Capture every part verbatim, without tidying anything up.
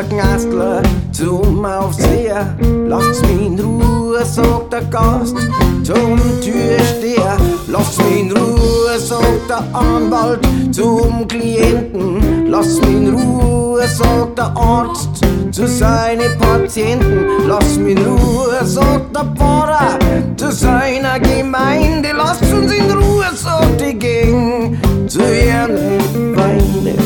Knastler zum Aufseher. Lasst's mich in Ruhe, sagt der Gast zum Türsteher. Lasst's mich in Ruhe, sagt der Anwalt zum Klienten. Lasst's mich in Ruhe, sagt der Arzt zu seinen Patienten. Lasst's mich in Ruhe, sagt der Pfarrer zu seiner Gemeinde. Lasst's uns in Ruhe, sagt die Gegend zu ihren Feinden.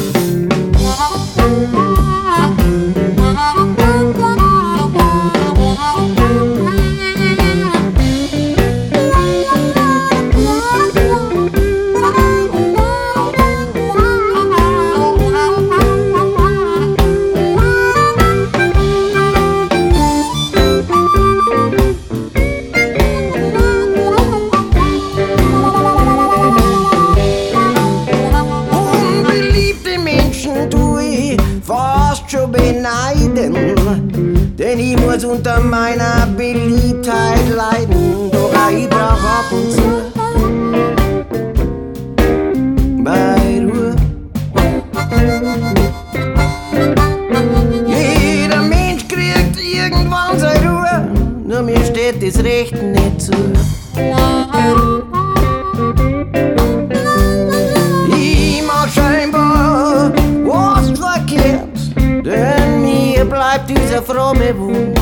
Schon beneiden, denn ich muss unter meiner Beliebtheit leiden. Doch ich brauch ab und zu bei Ruhe. Jeder Mensch kriegt irgendwann seine Ruhe, nur mir steht das Recht nicht zu. Ich mach scheinbar was verkehrt, denn mir bleibt dieser fromme Wunsch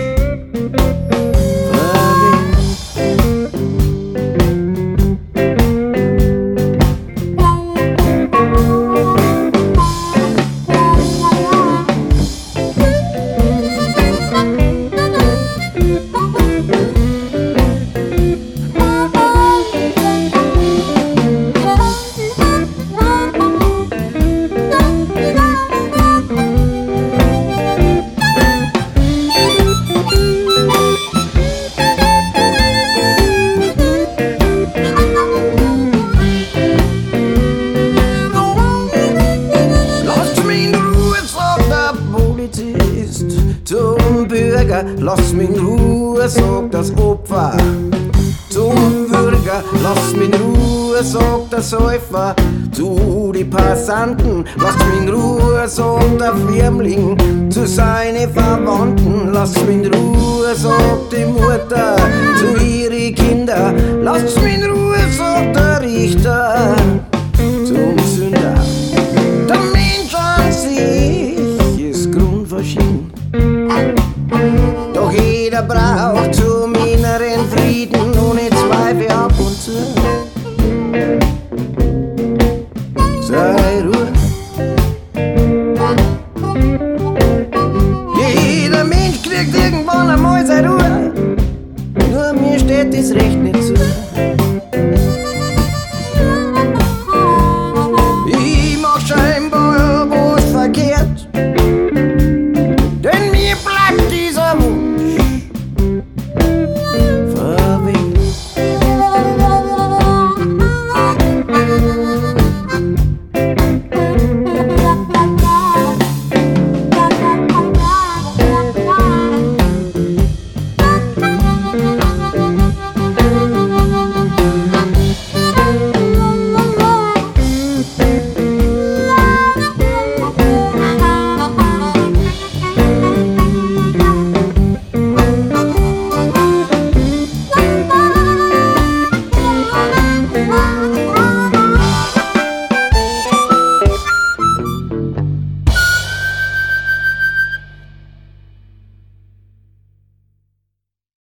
zum Bürger. Lass mich in Ruhe, sagt das Opfer zum Bürger. Lass mich in Ruhe, sagt der Säufer zu die Passanten. Lass mich in Ruhe, sagt der Firmling zu seinen Verwandten. Lass mich in Ruhe, sagt die Mutter zu ihren Kindern. Lass mich in Ruhe, sagt der Richter